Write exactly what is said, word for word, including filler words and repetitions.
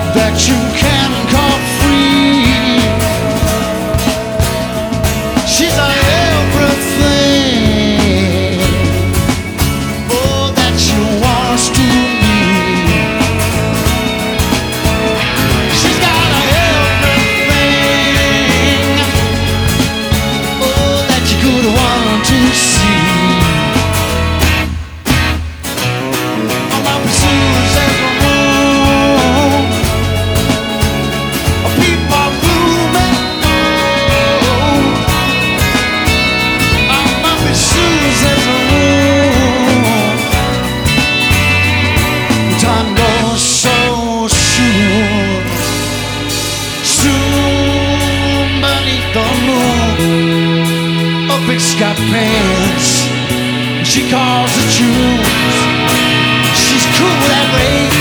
that you can call free. She's our everything, oh, that you want to be. She's got everything, oh, that you could want to see. All my pursuits there's no room. People moving, oh. All my pursuits there's no room. Time goes so soon, soon beneath the moon. A big sky pants, she calls the tunes. She's cool that way.